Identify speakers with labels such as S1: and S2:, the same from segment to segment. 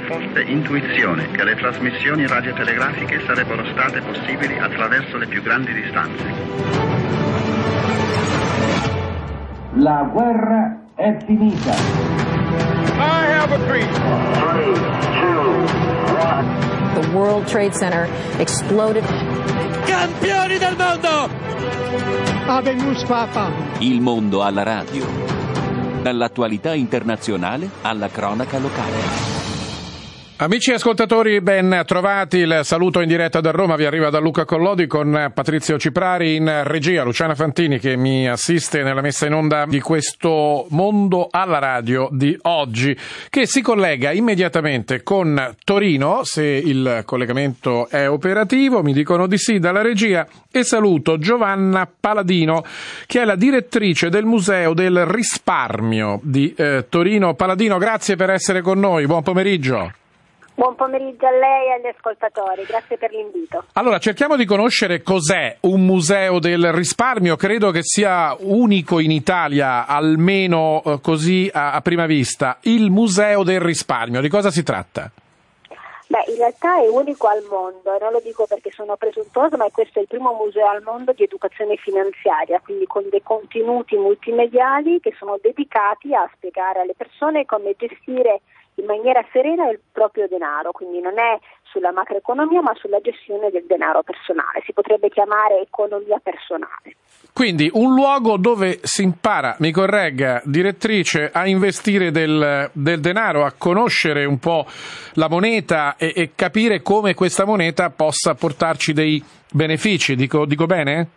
S1: forte intuizione che le trasmissioni radiotelegrafiche sarebbero state possibili attraverso le più grandi distanze.
S2: La guerra è finita.
S3: I have a dream.
S4: 3, 2, 1. The World Trade Center exploded.
S3: Campioni del mondo! Habemus Papa.
S5: Il mondo alla radio. Dall'attualità internazionale alla cronaca locale.
S6: Amici ascoltatori, ben trovati. Il saluto in diretta da Roma vi arriva da Luca Collodi con Patrizio Ciprari in regia, Luciana Fantini che mi assiste nella messa in onda di questo Mondo alla radio di oggi, che si collega immediatamente con Torino, se il collegamento è operativo, mi dicono di sì dalla regia, e saluto Giovanna Paladino che è la direttrice del Museo del Risparmio di Torino. Paladino, grazie per essere con noi, buon pomeriggio.
S7: Buon pomeriggio a lei e agli ascoltatori, grazie per l'invito.
S6: Allora, cerchiamo di conoscere cos'è un museo del risparmio, credo che sia unico in Italia, almeno così a prima vista. Il Museo del Risparmio, di cosa si tratta?
S7: Beh, in realtà è unico al mondo, e non lo dico perché sono presuntuoso, ma questo è il primo museo al mondo di educazione finanziaria, quindi con dei contenuti multimediali che sono dedicati a spiegare alle persone come gestire in maniera serena il proprio denaro, quindi non è sulla macroeconomia ma sulla gestione del denaro personale, si potrebbe chiamare economia personale.
S6: Quindi un luogo dove si impara, mi corregga direttrice, a investire del denaro, a conoscere un po' la moneta e capire come questa moneta possa portarci dei benefici, dico bene?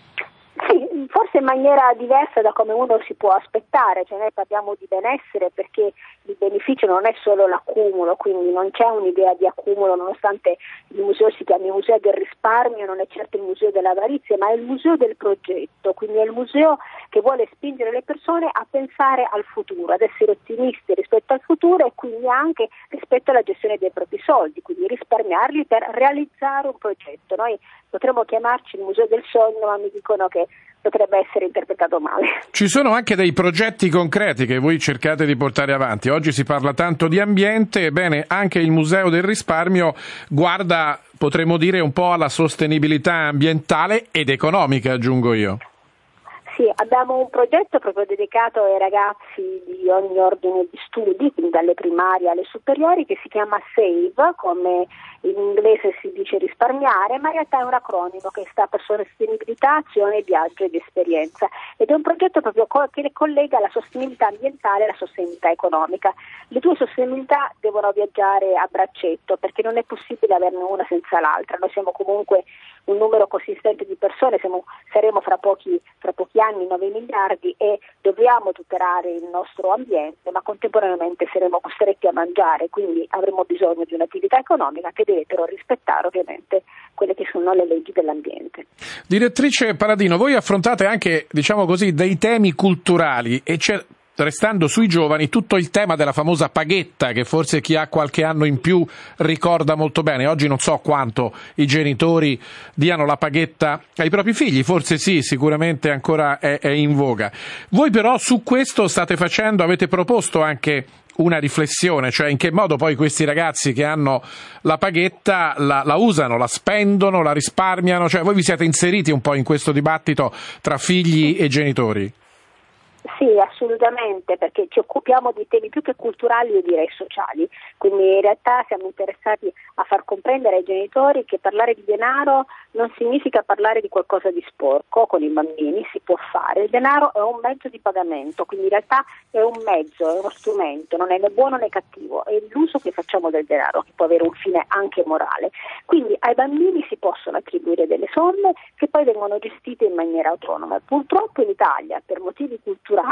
S7: Sì, forse in maniera diversa da come uno si può aspettare, cioè noi parliamo di benessere perché il beneficio non è solo l'accumulo, quindi non c'è un'idea di accumulo, nonostante il museo si chiami Museo del Risparmio, non è certo il museo dell'avarizia, ma è il museo del progetto, quindi è il museo che vuole spingere le persone a pensare al futuro, ad essere ottimisti rispetto al futuro e quindi anche rispetto alla gestione dei propri soldi, quindi risparmiarli per realizzare un progetto. Noi potremmo chiamarci il Museo del Sogno, ma mi dicono che potrebbe essere interpretato male.
S6: Ci sono anche dei progetti concreti che voi cercate di portare avanti. Oggi si parla tanto di ambiente, ebbene anche il Museo del Risparmio guarda, potremmo dire, un po' alla sostenibilità ambientale ed economica, aggiungo io.
S7: Sì, abbiamo un progetto proprio dedicato ai ragazzi di ogni ordine di studi, quindi dalle primarie alle superiori, che si chiama SAVE, come in inglese si dice risparmiare, ma in realtà è un acronimo che sta per sostenibilità, azione, viaggio ed esperienza. Ed è un progetto proprio che collega la sostenibilità ambientale e la sostenibilità economica. Le due sostenibilità devono viaggiare a braccetto perché non è possibile averne una senza l'altra. Noi siamo comunque un numero consistente di persone, saremo fra pochi anni 9 miliardi e dobbiamo tutelare il nostro ambiente, ma contemporaneamente saremo costretti a mangiare, quindi avremo bisogno di un'attività economica che deve però rispettare ovviamente quelle che sono le leggi dell'ambiente.
S6: Direttrice Paladino, voi affrontate anche, diciamo così, dei temi culturali e c'è, restando sui giovani, tutto il tema della famosa paghetta che forse chi ha qualche anno in più ricorda molto bene. Oggi non so quanto i genitori diano la paghetta ai propri figli, forse sì, sicuramente ancora è in voga. Voi però su questo avete proposto anche una riflessione, cioè in che modo poi questi ragazzi che hanno la paghetta la usano, la spendono, la risparmiano, cioè voi vi siete inseriti un po' in questo dibattito tra figli e genitori?
S7: Sì, assolutamente, perché ci occupiamo di temi più che culturali, io direi sociali, quindi in realtà siamo interessati a far comprendere ai genitori che parlare di denaro non significa parlare di qualcosa di sporco con i bambini, si può fare, il denaro è un mezzo di pagamento, quindi in realtà è un mezzo, è uno strumento, non è né buono né cattivo, è l'uso che facciamo del denaro che può avere un fine anche morale, quindi ai bambini si possono attribuire delle somme che poi vengono gestite in maniera autonoma. Purtroppo in Italia, per motivi culturali,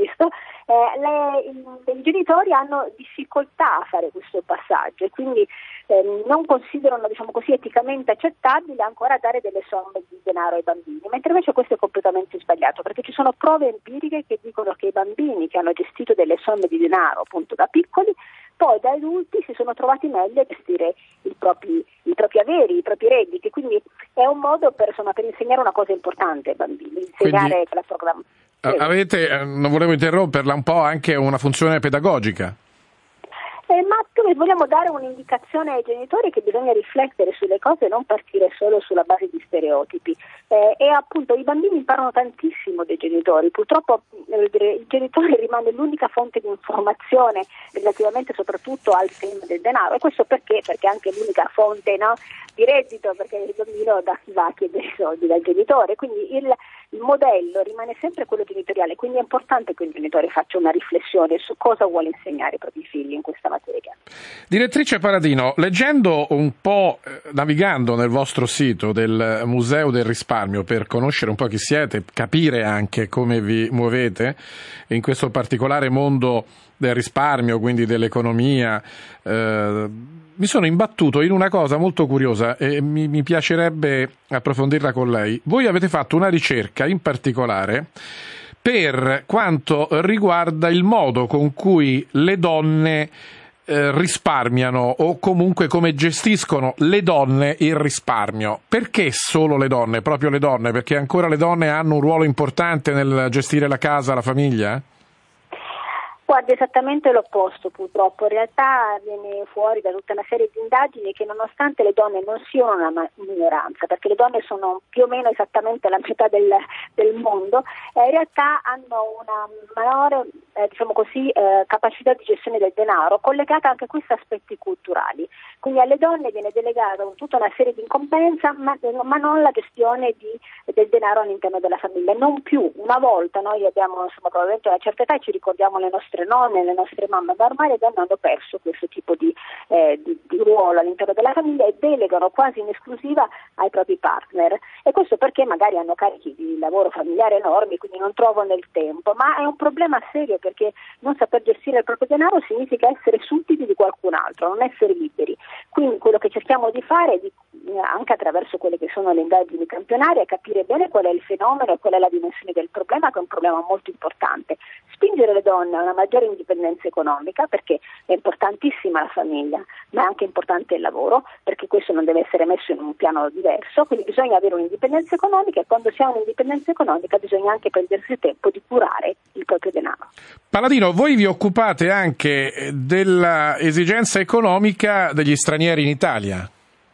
S7: i genitori hanno difficoltà a fare questo passaggio e quindi non considerano, diciamo così, eticamente accettabile ancora dare delle somme di denaro ai bambini, mentre invece questo è completamente sbagliato, perché ci sono prove empiriche che dicono che i bambini che hanno gestito delle somme di denaro appunto da piccoli poi da adulti si sono trovati meglio a gestire i propri averi, i propri redditi, quindi è un modo per insegnare una cosa importante ai bambini, insegnare la programma.
S6: Avete, non volevo interromperla, un po' anche una funzione pedagogica.
S7: ma vogliamo dare un'indicazione ai genitori che bisogna riflettere sulle cose e non partire solo sulla base di stereotipi. E appunto i bambini imparano tantissimo dai genitori, purtroppo il genitore rimane l'unica fonte di informazione relativamente soprattutto al tema del denaro, e questo perché è anche l'unica fonte, no, di reddito, perché il bambino va a chiedere i soldi dal genitore, quindi il modello rimane sempre quello genitoriale, quindi è importante che il genitore faccia una riflessione su cosa vuole insegnare ai propri figli in questa materia.
S6: Direttrice Paladino, leggendo un po', navigando nel vostro sito del Museo del Risparmio per conoscere un po' chi siete, capire anche come vi muovete in questo particolare mondo del risparmio, quindi dell'economia, mi sono imbattuto in una cosa molto curiosa e mi piacerebbe approfondirla con lei. Voi avete fatto una ricerca in particolare per quanto riguarda il modo con cui le donne risparmiano, o comunque come gestiscono le donne il risparmio. Perché solo le donne, proprio le donne? Perché ancora le donne hanno un ruolo importante nel gestire la casa, la famiglia?
S7: Guarda, esattamente l'opposto purtroppo. In realtà viene fuori da tutta una serie di indagini che nonostante le donne non siano una minoranza, perché le donne sono più o meno esattamente la metà del mondo, in realtà hanno una minore capacità di gestione del denaro, collegata anche a questi aspetti culturali. Quindi alle donne viene delegata tutta una serie di incombenze, ma non la gestione del denaro all'interno della famiglia. Non più. Una volta noi abbiamo probabilmente a una certa età e ci ricordiamo le nostre nonne, le nostre mamme, ma ormai le donne hanno perso questo tipo di ruolo all'interno della famiglia e delegano quasi in esclusiva ai propri partner, e questo perché magari hanno carichi di lavoro familiare enormi, quindi non trovano il tempo. Ma è un problema serio, perché non saper gestire il proprio denaro significa essere sudditi di qualcun altro, non essere liberi. Quindi quello che cerchiamo di fare anche attraverso quelle che sono le indagini campionarie è capire bene qual è il fenomeno e qual è la dimensione del problema, che è un problema molto importante. Spingere le donne a una maggiore indipendenza economica, perché è importantissima la famiglia, ma è anche importante il lavoro, perché questo non deve essere messo in un piano diverso. Quindi bisogna avere un'indipendenza economica, e quando si ha un'indipendenza economica bisogna anche prendersi il tempo di curare il proprio denaro.
S6: Paladino, voi vi occupate anche della esigenza economica degli stranieri in Italia?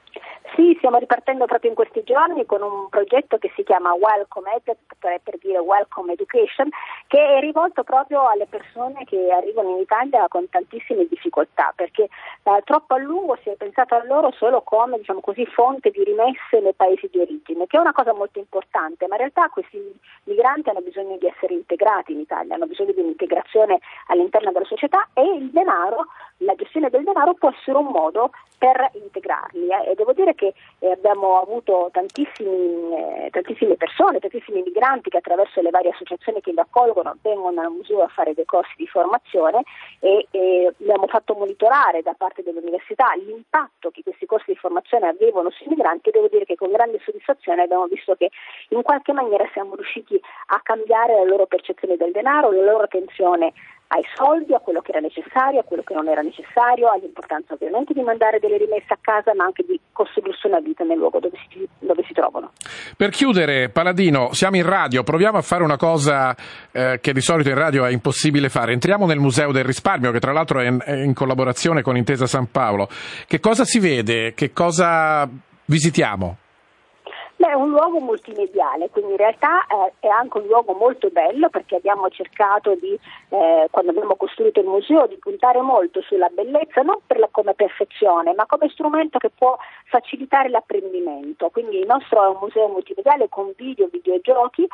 S7: Sì, stiamo ripartendo proprio in questi giorni con un progetto che si chiama Welcome Ed, per dire Welcome Education, che è rivolto proprio alle persone che arrivano in Italia con tantissime difficoltà, perché troppo a lungo si è pensato a loro solo come, fonte di rimesse nei paesi di origine, che è una cosa molto importante, ma in realtà questi migranti hanno bisogno di essere integrati in Italia, hanno bisogno di un'integrazione all'interno della società, e il denaro, la gestione del denaro può essere un modo per integrarli, e devo dire che abbiamo avuto tantissime persone, tantissimi migranti che attraverso le varie associazioni che li accolgono vengono al museo a fare dei corsi di formazione, e abbiamo fatto monitorare da parte dell'università l'impatto che questi corsi di formazione avevano sui migranti, e devo dire che con grande soddisfazione abbiamo visto che in qualche maniera siamo riusciti a cambiare la loro percezione del denaro, la loro attenzione ai soldi, a quello che era necessario, a quello che non era necessario, all'importanza ovviamente di mandare delle rimesse a casa, ma anche di costruirsi una vita nel luogo dove si trovano.
S6: Per chiudere, Paladino, siamo in radio, proviamo a fare una cosa che di solito in radio è impossibile fare. Entriamo nel Museo del Risparmio, che tra l'altro è in collaborazione con Intesa San Paolo. Che cosa si vede? Che cosa visitiamo?
S7: È un luogo multimediale, quindi in realtà è anche un luogo molto bello, perché abbiamo cercato quando abbiamo costruito il museo, di puntare molto sulla bellezza, non come perfezione, ma come strumento che può facilitare l'apprendimento. Quindi il nostro è un museo multimediale con videogiochi.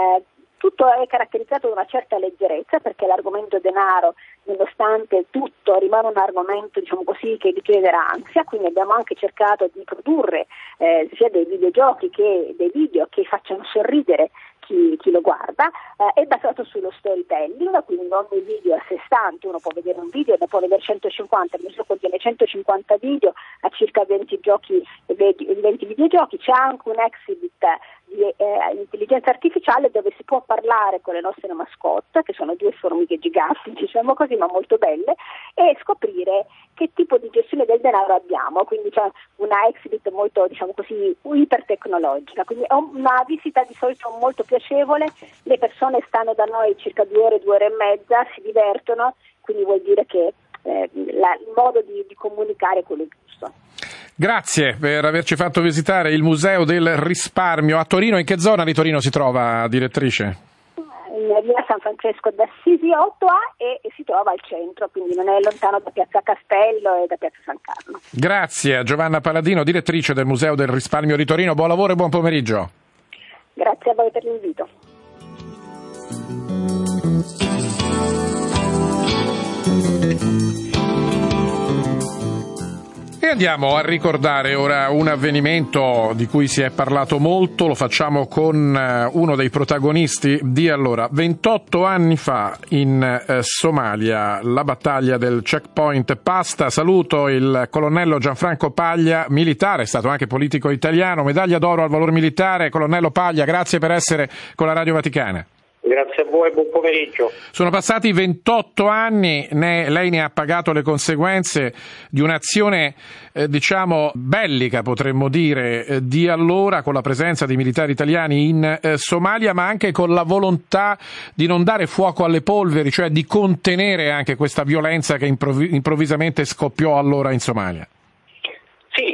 S7: Tutto è caratterizzato da una certa leggerezza, perché l'argomento denaro, nonostante tutto, rimane un argomento che genera ansia, quindi abbiamo anche cercato di produrre sia dei videogiochi che dei video che facciano sorridere chi lo guarda. È basato sullo storytelling, quindi ogni video a sé stante, uno può vedere un video, ne può vedere 150, il museo contiene 150 video a circa 20 videogiochi, c'è anche un exhibit di intelligenza artificiale dove si può parlare con le nostre mascotte, che sono due formiche giganti, ma molto belle, e scoprire che tipo di gestione del denaro abbiamo. Quindi c'è una exhibit molto, ipertecnologica, quindi è una visita di solito molto piacevole. Le persone stanno da noi circa 2 ore e mezza, si divertono, quindi vuol dire che il modo di comunicare quello giusto.
S6: Grazie per averci fatto visitare il Museo del Risparmio a Torino. In che zona di Torino si trova, direttrice?
S7: In via San Francesco d'Assisi 8A e si trova al centro, quindi non è lontano da Piazza Castello e da Piazza San Carlo.
S6: Grazie a Giovanna Paladino, direttrice del Museo del Risparmio di Torino. Buon lavoro e buon pomeriggio.
S7: Grazie a voi per l'invito.
S6: E andiamo a ricordare ora un avvenimento di cui si è parlato molto, lo facciamo con uno dei protagonisti di allora. 28 anni fa in Somalia, la battaglia del checkpoint Pasta. Saluto il colonnello Gianfranco Paglia, militare, è stato anche politico italiano, medaglia d'oro al valor militare. Colonnello Paglia, grazie per essere con la Radio Vaticana.
S8: Grazie a voi, buon pomeriggio.
S6: Sono passati 28 anni, lei ne ha pagato le conseguenze di un'azione bellica, potremmo dire, di allora, con la presenza di militari italiani in Somalia, ma anche con la volontà di non dare fuoco alle polveri, cioè di contenere anche questa violenza che improvvisamente scoppiò allora in Somalia.
S8: Sì,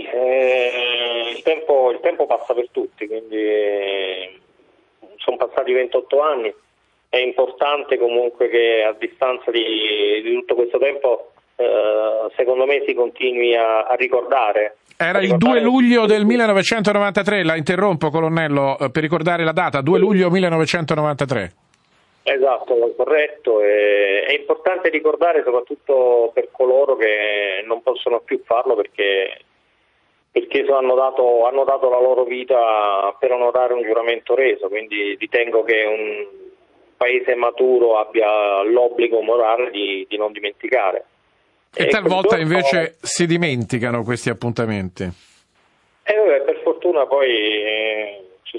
S8: il tempo passa per tutti, quindi sono passati 28 anni, è importante comunque che a distanza di tutto questo tempo secondo me si continui a ricordare.
S6: Era il 2 luglio del 1993, la interrompo colonnello per ricordare la data, 2 luglio 1993.
S8: Esatto, corretto, è importante ricordare soprattutto per coloro che non possono più farlo perché hanno dato la loro vita per onorare un giuramento reso, quindi ritengo che un paese maturo abbia l'obbligo morale di non dimenticare.
S6: E talvolta invece si dimenticano questi appuntamenti.
S8: Per fortuna poi ci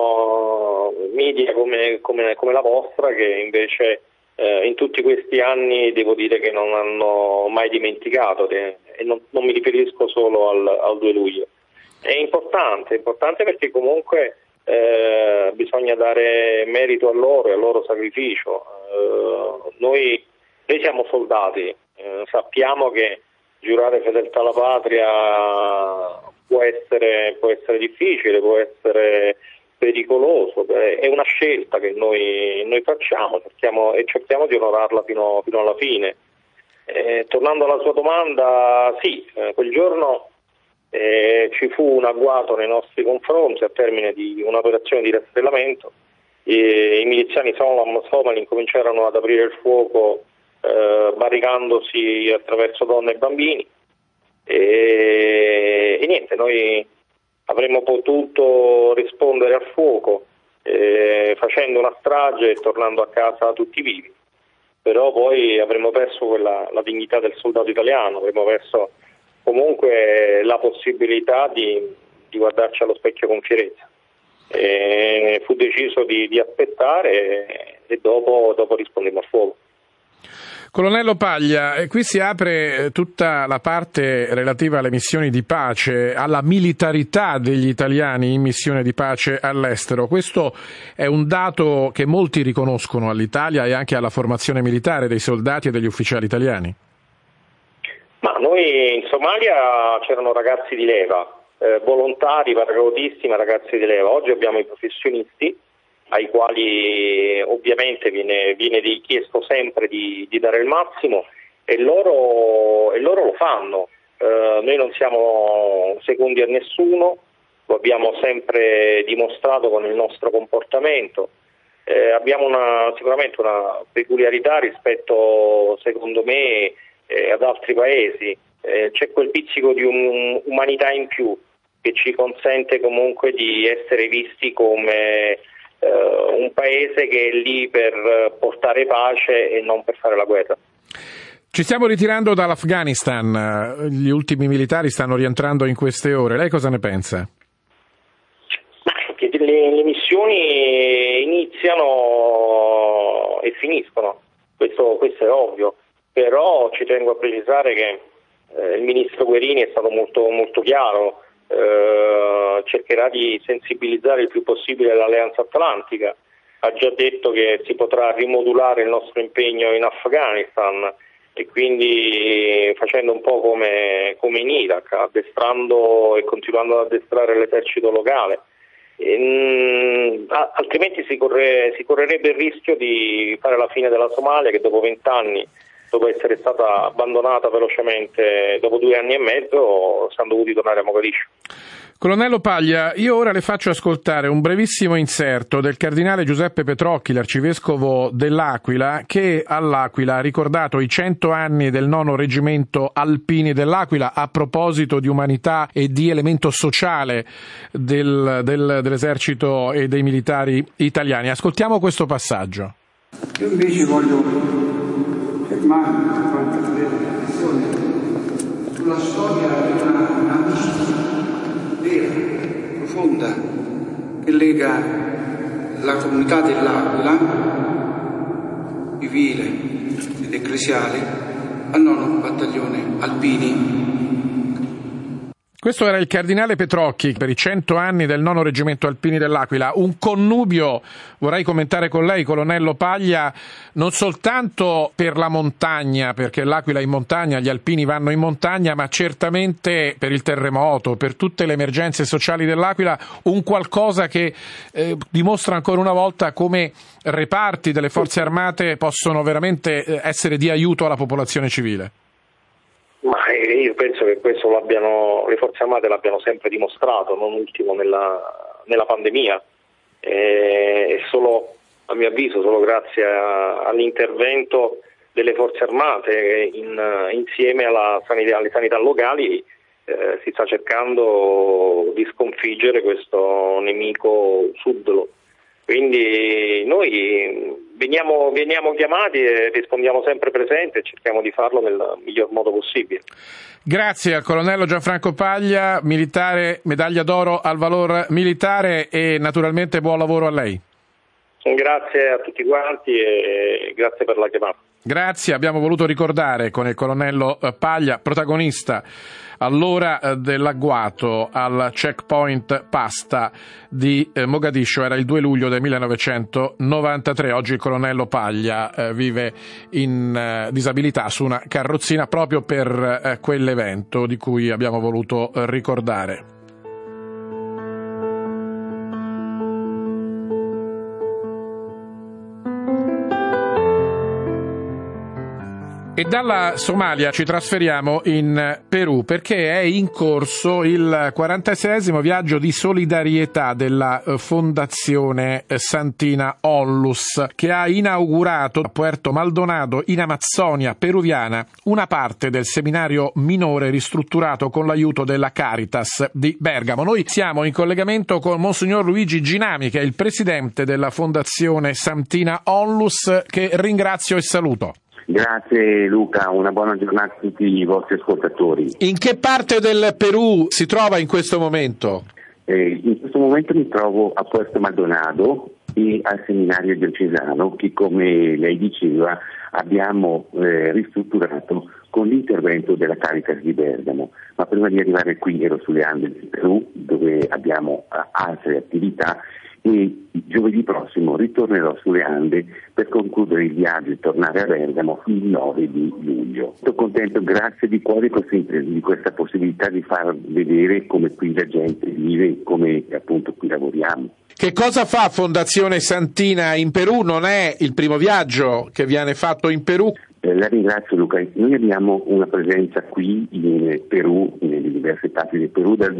S8: sono media come la vostra che invece in tutti questi anni devo dire che non hanno mai dimenticato e non mi riferisco solo al 2 luglio. È importante perché comunque bisogna dare merito a loro e al loro sacrificio. Noi siamo soldati, sappiamo che giurare fedeltà alla patria può essere difficile, può essere pericoloso, è una scelta che noi facciamo, cerchiamo di onorarla fino alla fine. Tornando alla sua domanda, sì, quel giorno ci fu un agguato nei nostri confronti a termine di un'operazione di rastrellamento. I miliziani somali incominciarono ad aprire il fuoco barricandosi attraverso donne e bambini e niente, noi avremmo potuto rispondere al fuoco facendo una strage e tornando a casa tutti vivi, però poi avremmo perso la dignità del soldato italiano, avremmo perso comunque la possibilità di guardarci allo specchio con fierezza. Fu deciso di aspettare e dopo rispondemmo al fuoco.
S6: Colonnello Paglia, qui si apre tutta la parte relativa alle missioni di pace, alla militarità degli italiani in missione di pace all'estero. Questo è un dato che molti riconoscono all'Italia e anche alla formazione militare dei soldati e degli ufficiali italiani.
S8: Ma noi in Somalia c'erano ragazzi di leva, volontari, patriotissimi, ragazzi di leva. Oggi abbiamo i professionisti ai quali ovviamente viene richiesto sempre di dare il massimo e loro lo fanno. Noi non siamo secondi a nessuno, lo abbiamo sempre dimostrato con il nostro comportamento. Abbiamo sicuramente una peculiarità rispetto, secondo me, ad altri paesi. C'è quel pizzico di umanità in più che ci consente comunque di essere visti come un paese che è lì per portare pace e non per fare la guerra.
S6: Ci stiamo ritirando dall'Afghanistan, gli ultimi militari stanno rientrando in queste ore, lei cosa ne pensa?
S8: Le missioni iniziano e finiscono, questo è ovvio, però ci tengo a precisare che il ministro Guerini è stato molto, molto chiaro. Cercherà di sensibilizzare il più possibile l'Alleanza Atlantica, ha già detto che si potrà rimodulare il nostro impegno in Afghanistan e quindi facendo un po' come in Iraq, addestrando e continuando ad addestrare l'esercito locale. Altrimenti si correrebbe il rischio di fare la fine della Somalia, che dopo 20 anni, dopo essere stata abbandonata velocemente, dopo 2 anni e mezzo, siamo dovuti tornare a Mogadiscio.
S6: Colonnello Paglia, io ora le faccio ascoltare un brevissimo inserto del cardinale Giuseppe Petrocchi, l'arcivescovo dell'Aquila, che all'Aquila ha ricordato i 100 anni del 9° Reggimento Alpini dell'Aquila a proposito di umanità e di elemento sociale dell'esercito e dei militari italiani. Ascoltiamo questo passaggio.
S9: Io invece voglio fermarmi per quanto riguarda la questione sulla storia di una mistica vera, profonda, che lega la comunità dell'Aquila, civile ed ecclesiale, al 9° Battaglione Alpini.
S6: Questo era il cardinale Petrocchi per i 100 anni del 9° Reggimento Alpini dell'Aquila. Un connubio, vorrei commentare con lei, colonnello Paglia, non soltanto per la montagna, perché l'Aquila è in montagna, gli alpini vanno in montagna, ma certamente per il terremoto, per tutte le emergenze sociali dell'Aquila, un qualcosa che dimostra ancora una volta come reparti delle forze armate possono veramente essere di aiuto alla popolazione civile.
S8: Ma io penso che questo le forze armate l'abbiano sempre dimostrato, non ultimo nella pandemia, e solo, a mio avviso, solo grazie all'intervento delle forze armate insieme alle sanità locali si sta cercando di sconfiggere questo nemico subdolo. Quindi noi veniamo chiamati e rispondiamo sempre presenti e cerchiamo di farlo nel miglior modo possibile.
S6: Grazie al colonnello Gianfranco Paglia, militare, medaglia d'oro al valor militare, e naturalmente buon lavoro a lei.
S8: Grazie a tutti quanti e grazie per la chiamata.
S6: Grazie, abbiamo voluto ricordare con il colonnello Paglia, protagonista all'ora dell'agguato al checkpoint Pasta di Mogadiscio. Era il 2 luglio del 1993. Oggi il colonnello Paglia vive in disabilità su una carrozzina proprio per quell'evento di cui abbiamo voluto ricordare. E dalla Somalia ci trasferiamo in Perù, perché è in corso il 46esimo viaggio di solidarietà della Fondazione Santina Onlus, che ha inaugurato a Puerto Maldonado, in Amazzonia peruviana, una parte del seminario minore ristrutturato con l'aiuto della Caritas di Bergamo. Noi siamo in collegamento con Monsignor Luigi Ginami, che è il presidente della Fondazione Santina Onlus, che ringrazio e saluto.
S10: Grazie Luca, una buona giornata a tutti i vostri ascoltatori.
S6: In che parte del Perù si trova in questo momento?
S10: In questo momento mi trovo a Puerto Maldonado e al seminario diocesano che, come lei diceva, abbiamo ristrutturato con l'intervento della Caritas di Bergamo. Ma prima di arrivare qui ero sulle Ande del Perù, dove abbiamo altre attività, e giovedì prossimo ritornerò sulle Ande per concludere il viaggio e tornare a Bergamo il 9 di luglio. Sono contento, grazie di cuore di questa possibilità di far vedere come qui la gente vive, come appunto qui lavoriamo.
S6: Che cosa fa Fondazione Santina in Perù? Non è il primo viaggio che viene fatto in Perù?
S10: La ringrazio Luca, noi abbiamo una presenza qui in Perù, nelle diverse parti del Perù, dal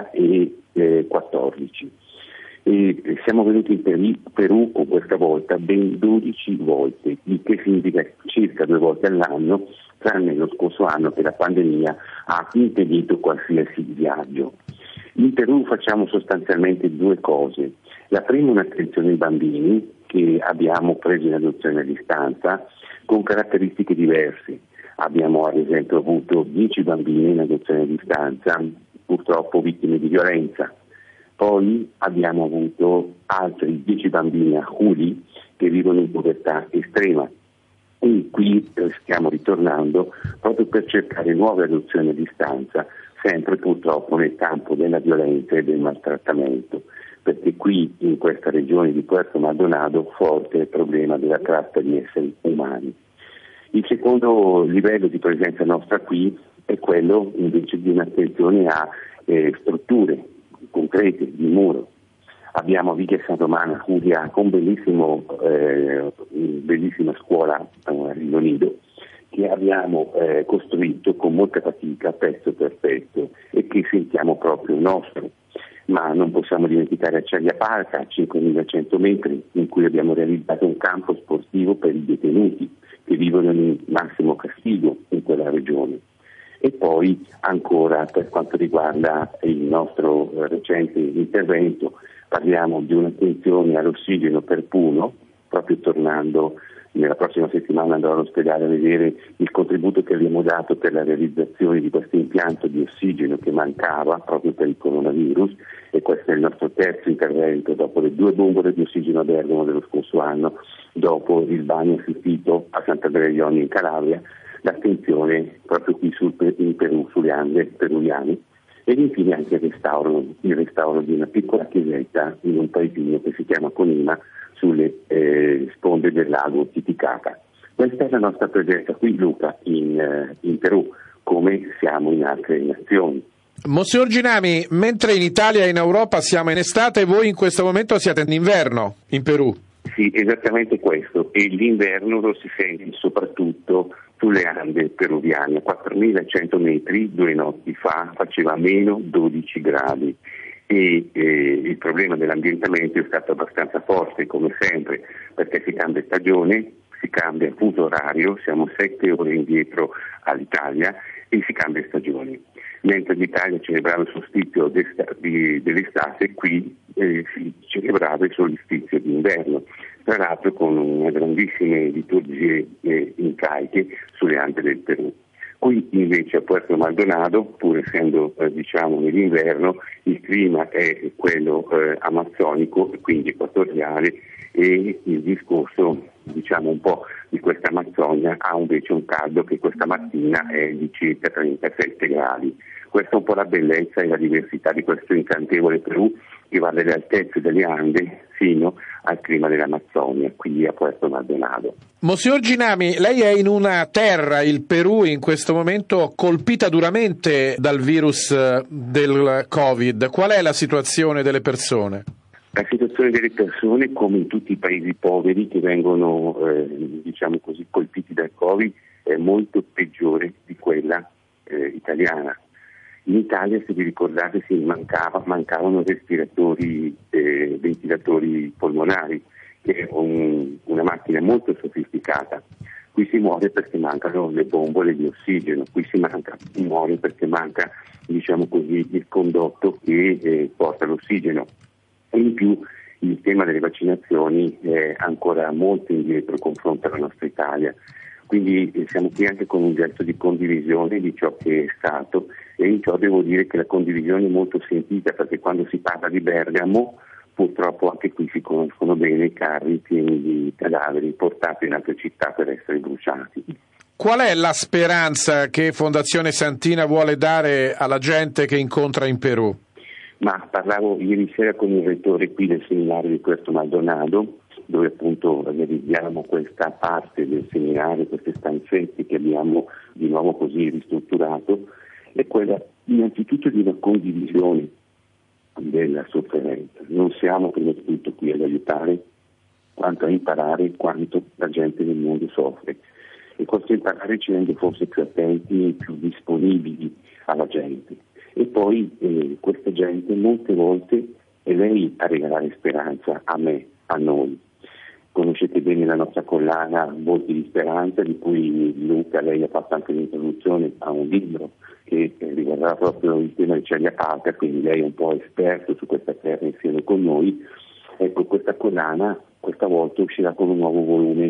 S10: 2014. E siamo venuti in Perù con questa volta ben 12 volte, il che significa circa 2 volte all'anno, tranne lo scorso anno che la pandemia ha impedito qualsiasi viaggio. In Perù facciamo sostanzialmente 2 cose. La prima è un'attenzione ai bambini, che abbiamo preso in adozione a distanza con caratteristiche diverse. Abbiamo ad esempio avuto 10 bambini in adozione a distanza, purtroppo vittime di violenza. Poi abbiamo avuto altri 10 bambini a Juli che vivono in povertà estrema, e qui stiamo ritornando proprio per cercare nuove adozioni a distanza, sempre purtroppo nel campo della violenza e del maltrattamento, perché qui in questa regione di Puerto Maldonado forte è il problema della tratta di esseri umani. Il secondo livello di presenza nostra qui è quello invece di un'attenzione a strutture concrete di muro. Abbiamo Via San Romano Uriaco, una bellissima scuola a Rio Nido, che abbiamo costruito con molta fatica, pezzo per pezzo, e che sentiamo proprio nostro. Ma non possiamo dimenticare Acciaia Parca, a 5.100 metri, in cui abbiamo realizzato un campo sportivo per i detenuti che vivono in massimo castigo in quella regione. E poi ancora, per quanto riguarda il nostro recente intervento, parliamo di un'attenzione all'ossigeno per Puno, proprio tornando nella prossima settimana andrò all'ospedale a vedere il contributo che abbiamo dato per la realizzazione di questo impianto di ossigeno che mancava proprio per il coronavirus, e questo è il nostro terzo intervento dopo le 2 bombole di ossigeno a Bergamo dello scorso anno, dopo il bagno assistito a Sant'Andrea degli Onni in Calabria, l'attenzione proprio qui in Perù, sulle Ande peruviane, ed infine anche il restauro di una piccola chiesetta in un paesino che si chiama Conima, sulle sponde del lago Titicaca. Questa è la nostra presenza qui, Luca, in Perù, come siamo in altre nazioni.
S6: Monsignor Ginami, mentre in Italia e in Europa siamo in estate, voi in questo momento siete in inverno in Perù.
S10: Sì, esattamente questo, e l'inverno lo si sente soprattutto sulle Ande peruviane. A 4.100 metri 2 notti fa faceva meno 12 gradi. E il problema dell'ambientamento è stato abbastanza forte, come sempre, perché si cambia stagione, si cambia fuso orario, siamo 7 ore indietro all'Italia, e si cambia stagione. Mentre l'Italia celebrava il solstizio dell'estate, qui si celebrava il solstizio d'inverno, tra l'altro con una grandissime liturgie incaiche sulle Ande del Perù. Qui invece a Puerto Maldonado, pur essendo nell'inverno, il clima è quello amazzonico, quindi equatoriale, e il discorso un po' di questa Amazzonia ha invece un caldo che questa mattina è di circa 37 gradi. Questa è un po' la bellezza e la diversità di questo incantevole Perù, che va dalle altezze delle Ande fino al clima dell'Amazzonia, quindi a Puerto Maldonado.
S6: Monsignor Ginami, lei è in una terra, il Perù, in questo momento colpita duramente dal virus del Covid. Qual è la situazione delle persone?
S10: La situazione delle persone, come in tutti i paesi poveri che vengono colpiti dal Covid, è molto peggiore di quella italiana. In Italia, se vi ricordate, mancavano ventilatori polmonari, che è una macchina molto sofisticata. Qui si muore perché mancano le bombole di ossigeno, qui si muore perché manca, il condotto che porta l'ossigeno. E in più il tema delle vaccinazioni è ancora molto indietro confronto alla nostra Italia. Quindi siamo qui anche con un gesto di condivisione di ciò che è stato, e in ciò devo dire che la condivisione è molto sentita, perché quando si parla di Bergamo purtroppo anche qui si conoscono bene i carri pieni di cadaveri portati in altre città per essere bruciati.
S6: Qual è la speranza che Fondazione Santina vuole dare alla gente che incontra in Perù?
S10: Ma parlavo ieri sera con il rettore qui del seminario di Puerto Maldonado, dove appunto realizziamo questa parte del seminario, queste stanzette che abbiamo di nuovo così ristrutturato, è quella innanzitutto di una condivisione della sofferenza. Non siamo prima di tutto qui ad aiutare, quanto a imparare quanto la gente nel mondo soffre, e questo imparare ci rende forse più attenti e più disponibili alla gente. E poi questa gente molte volte è lei a regalare speranza a me, a noi. Conoscete bene la nostra collana Volti di Speranza, di cui Luca, lei ha fatto anche l'introduzione a un libro che riguarda proprio il tema di Acciaia Parca, quindi lei è un po' esperto su questa terra insieme con noi. Ecco, questa collana questa volta uscirà con un nuovo volume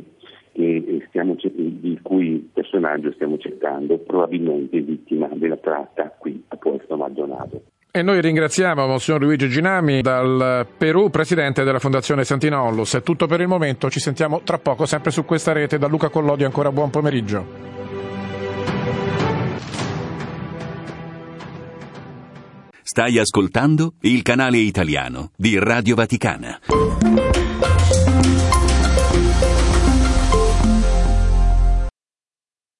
S10: di cui personaggio stiamo cercando, probabilmente vittima della tratta qui a Puerto Maldonado.
S6: E noi ringraziamo Monsignor Luigi Ginami dal Perù, presidente della Fondazione Santina Onlus. È tutto per il momento, ci sentiamo tra poco sempre su questa rete. Da Luca Collodio ancora buon pomeriggio.
S5: Stai ascoltando il canale italiano di Radio Vaticana.